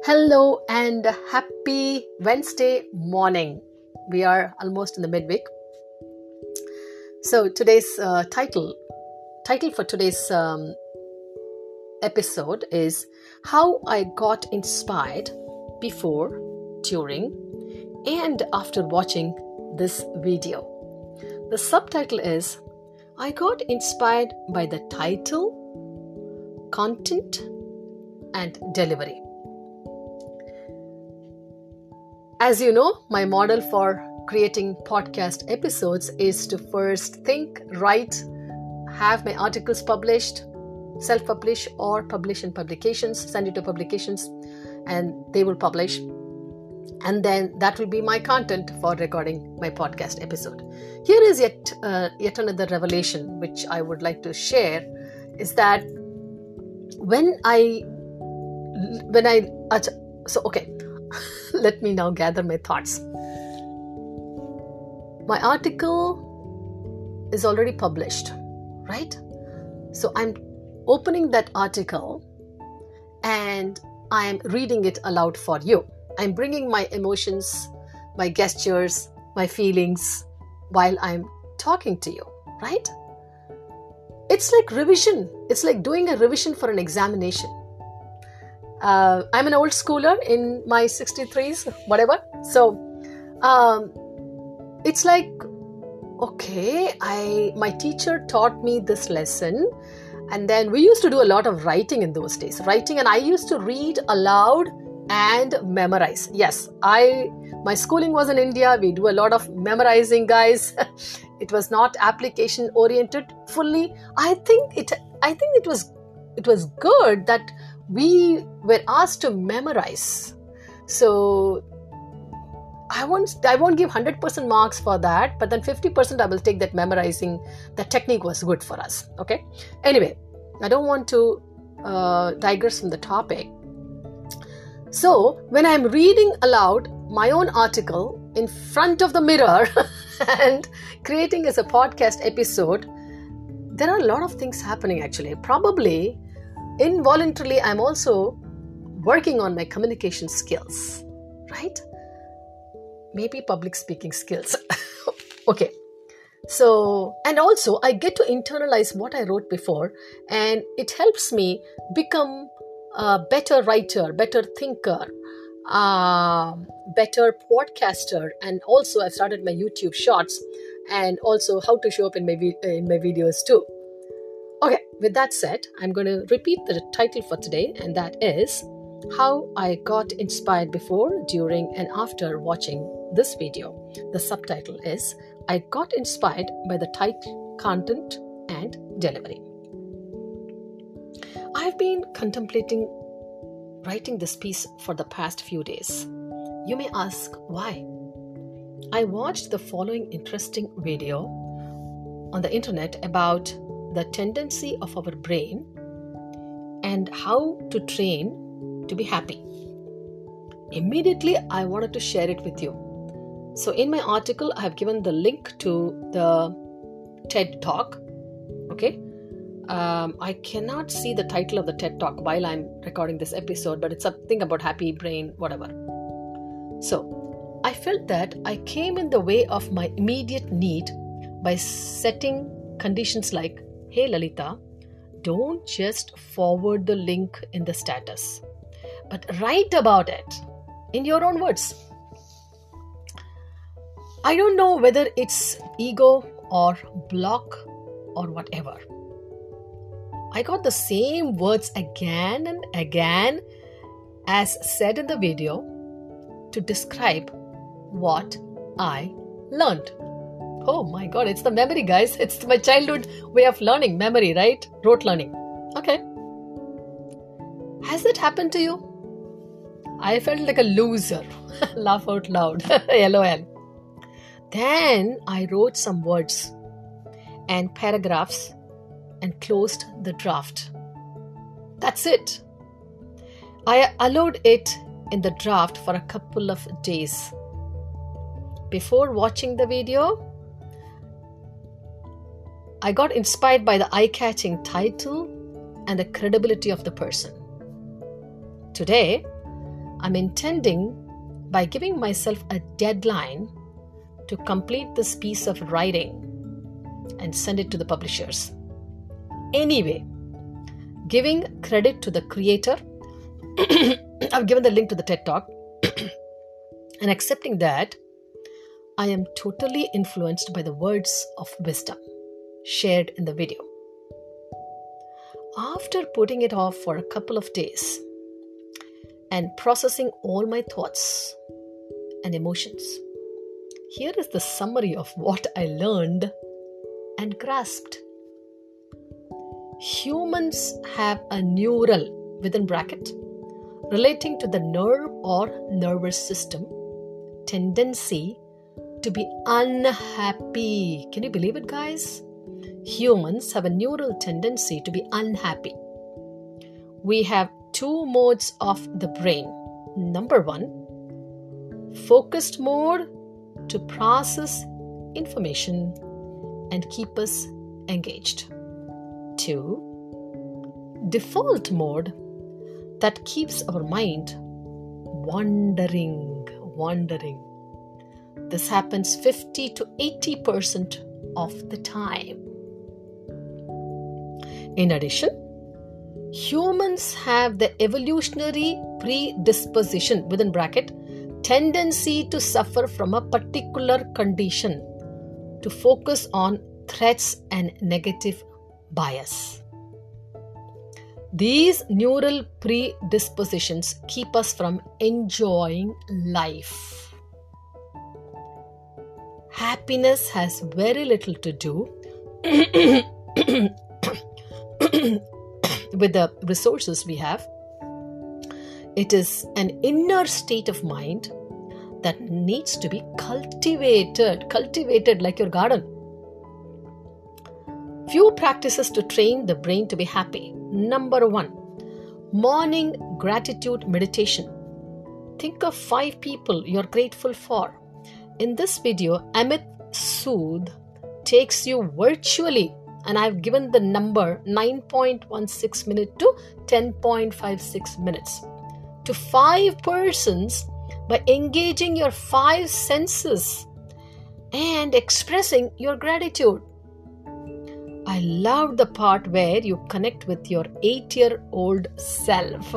Hello and happy Wednesday morning. We are almost in the midweek. So today's title for today's episode is How I Got Inspired Before, During and After Watching This Video. The subtitle is I got inspired by the title, content and delivery. As you know, my model for creating podcast episodes is to first think, write, have my articles published, self-publish or publish in publications, send it to publications and they will publish. And then that will be my content for recording my podcast episode. Here is yet another revelation which I would like to share is that let me now gather my thoughts. My article is already published, right? So I'm opening that article and I'm reading it aloud for you. I'm bringing my emotions, my gestures, my feelings while I'm talking to you, right? It's like revision. It's like doing a revision for an examination. I'm an old schooler in my 63s, whatever. So it's like, okay, my teacher taught me this lesson. And then we used to do a lot of writing in those days. And I used to read aloud and memorize. Yes, my schooling was in India. We do a lot of memorizing, guys. It was not application oriented fully. I think it was good that we were asked to memorize. So I won't give 100% marks for that, but then 50% I will take that memorizing. The technique was good for us. Okay. Anyway, I don't want to digress from the topic. So when I'm reading aloud my own article in front of the mirror and creating as a podcast episode, there are a lot of things happening actually. Probably involuntarily, I'm also working on my communication skills, right? Maybe public speaking skills. Okay. So, and also I get to internalize what I wrote before, and it helps me become a better writer, better thinker, better podcaster. And also I've started my YouTube shorts and also how to show up in my videos too. Okay, with that said, I'm going to repeat the title for today, and that is How I Got Inspired Before, During and After Watching This Video. The subtitle is I Got Inspired by the title, content and delivery. I've been contemplating writing this piece for the past few days. You may ask why. I watched the following interesting video on the internet about the tendency of our brain and how to train to be happy. Immediately, I wanted to share it with you. So in my article, I have given the link to the TED Talk. Okay. I cannot see the title of the TED Talk while I'm recording this episode, but it's something about happy brain, whatever. So I felt that I came in the way of my immediate need by setting conditions like, hey Lalita, don't just forward the link in the status, but write about it in your own words. I don't know whether it's ego or block or whatever. I got the same words again and again as said in the video to describe what I learned. Oh my God, it's the memory, guys. It's my childhood way of learning, memory, right? Rote learning. Okay. Has that happened to you? I felt like a loser. Laugh out loud. LOL. Then I wrote some words and paragraphs and closed the draft. That's it. I allowed it in the draft for a couple of days. Before watching the video, I got inspired by the eye-catching title and the credibility of the person. Today, I'm intending by giving myself a deadline to complete this piece of writing and send it to the publishers. Anyway, giving credit to the creator, I've given the link to the TED Talk, and accepting that I am totally influenced by the words of wisdom shared in the video. After putting it off for a couple of days and processing all my thoughts and emotions, here is the summary of what I learned and grasped. Humans have a neural, within bracket, relating to the nerve or nervous system, tendency to be unhappy. Can you believe it, guys? Humans have a neural tendency to be unhappy. We have two modes of the brain. Number one, focused mode to process information and keep us engaged. 2, default mode that keeps our mind wandering. This happens 50 to 80% of the time. In addition, humans have the evolutionary predisposition, within bracket, tendency to suffer from a particular condition, to focus on threats and negative bias. These neural predispositions keep us from enjoying life. Happiness has very little to do with the resources we have. It is an inner state of mind that needs to be cultivated like your garden. Few practices to train the brain to be happy. Number 1, morning gratitude meditation. Think of 5 people you're grateful for. In this video, Amit Sood takes you virtually, and I've given the number 9.16 minutes to 10.56 minutes, to 5 persons by engaging your 5 senses and expressing your gratitude. I loved the part where you connect with your 8-year-old self.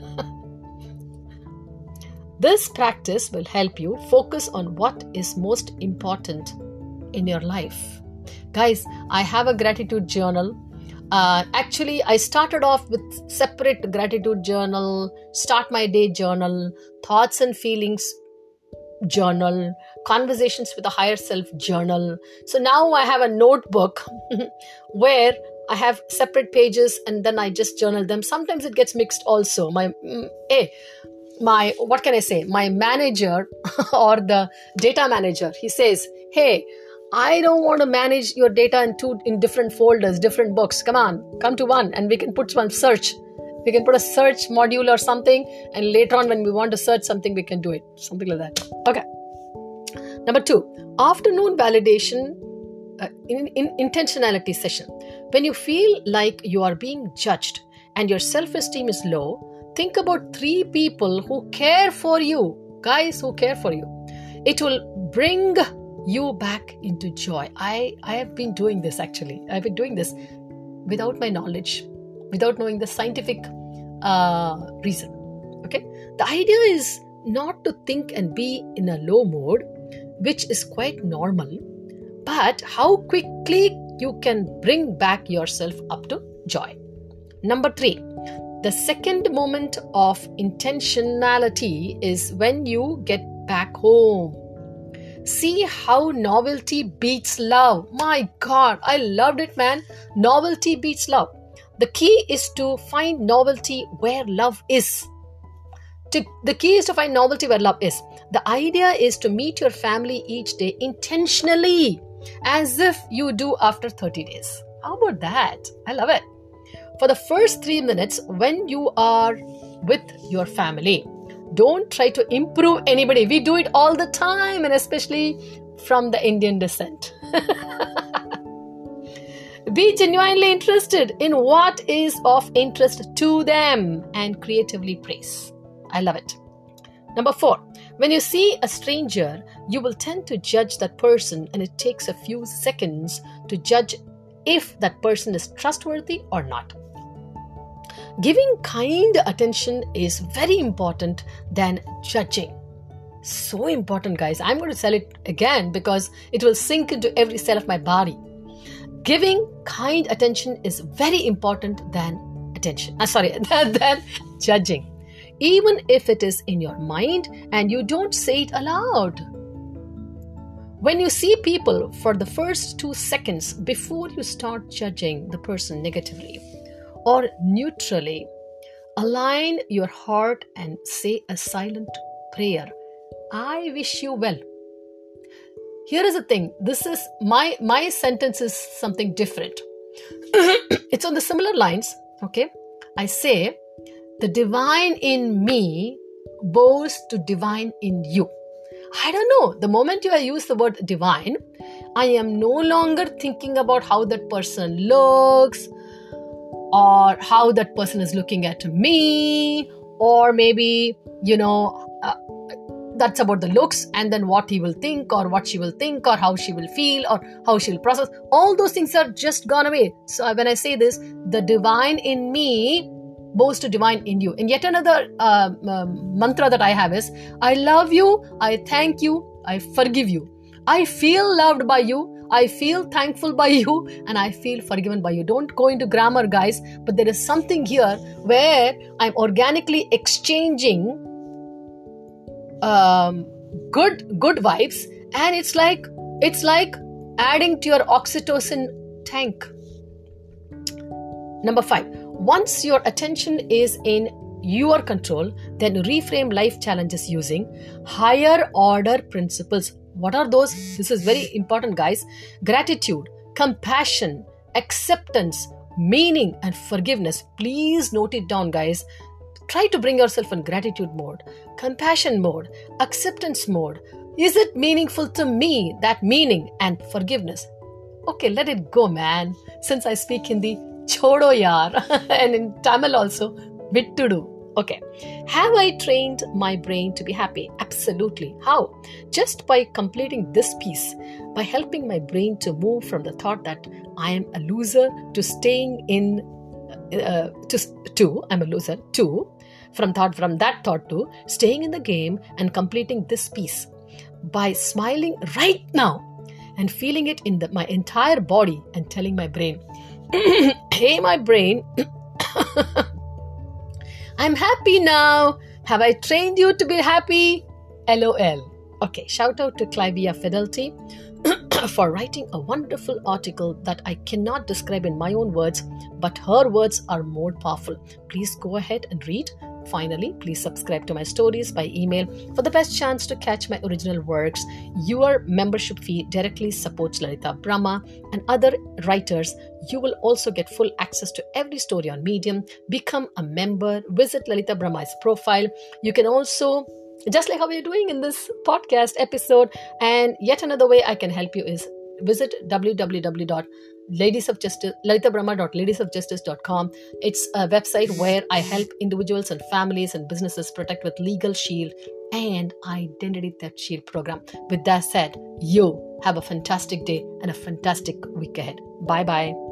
This practice will help you focus on what is most important in your life. Guys, I have a gratitude journal. Actually, I started off with separate gratitude journal, start my day journal, thoughts and feelings journal, conversations with the higher self journal. So now I have a notebook where I have separate pages and then I just journal them. Sometimes it gets mixed also. My manager or the data manager, he says, hey, I don't want to manage your data in different folders, different books. Come to one, and we can put one search. We can put a search module or something, and later on when we want to search something, we can do it. Something like that. Okay. Number 2, afternoon validation in intentionality session. When you feel like you are being judged and your self-esteem is low, think about 3 people who care for you. Guys who care for you. It will bring you back into joy. I have been doing this actually. I've been doing this without my knowledge, without knowing the scientific reason. Okay? The idea is not to think and be in a low mode, which is quite normal, but how quickly you can bring back yourself up to joy. Number 3, the second moment of intentionality is when you get back home. See how novelty beats love. My God, I loved it, man. Novelty beats love. The key is to find novelty where love is. The key is to find novelty where love is. The idea is to meet your family each day intentionally, as if you do after 30 days. How about that? I love it. For the first 3 minutes, when you are with your family, don't try to improve anybody. We do it all the time, and especially from the Indian descent. Be genuinely interested in what is of interest to them and creatively praise. I love it. Number 4, when you see a stranger, you will tend to judge that person, and it takes a few seconds to judge if that person is trustworthy or not. Giving kind attention is very important than judging. So important, guys. I'm going to tell it again because it will sink into every cell of my body. Giving kind attention is very important than than judging. Even if it is in your mind and you don't say it aloud. When you see people for the first 2 seconds before you start judging the person negatively or neutrally, align your heart and say a silent prayer. I wish you well. Here is the thing. This is my sentence is something different. It's on the similar lines. Okay. I say, the divine in me bows to divine in you. I don't know. The moment you use the word divine, I am no longer thinking about how that person looks or how that person is looking at me, or maybe, that's about the looks, and then what he will think or what she will think or how she will feel or how she will process. All those things are just gone away. So when I say this, the divine in me bows to divine in you. And yet another mantra that I have is, I love you, I thank you, I forgive you. I feel loved by you, I feel thankful by you, and I feel forgiven by you. Don't go into grammar, guys, but there is something here where I'm organically exchanging good vibes, and it's like adding to your oxytocin tank. Number 5, once your attention is in your control, then reframe life challenges using higher order principles. What are those? This is very important, guys. Gratitude, compassion, acceptance, meaning, and forgiveness. Please note it down, guys. Try to bring yourself in gratitude mode, compassion mode, acceptance mode. Is it meaningful to me, that meaning, and forgiveness? Okay, let it go, man. Since I speak Hindi, chodo yaar. And in Tamil also, vittudu. Okay. Have I trained my brain to be happy? Absolutely. How? Just by completing this piece, by helping my brain to move from the thought that I am a loser to staying in, I'm a loser, to, from that thought to staying in the game and completing this piece. By smiling right now and feeling it in my entire body and telling my brain, hey, my brain, I'm happy now. Have I trained you to be happy? LOL. Okay, shout out to Clivia Fidelity for writing a wonderful article that I cannot describe in my own words, but her words are more powerful. Please go ahead and read. Finally, please subscribe to my stories by email for the best chance to catch my original works. Your membership fee directly supports Lalita Brahma and other writers. You will also get full access to every story on Medium. Become a member. Visit Lalita Brahma's profile. You can also, just like how we're doing in this podcast episode, and yet another way I can help you is visit lalitabrahma.ladiesofjustice.com. It's a website where I help individuals and families and businesses protect with Legal Shield and Identity Theft Shield program. With that said, you have a fantastic day and a fantastic week ahead. Bye-bye.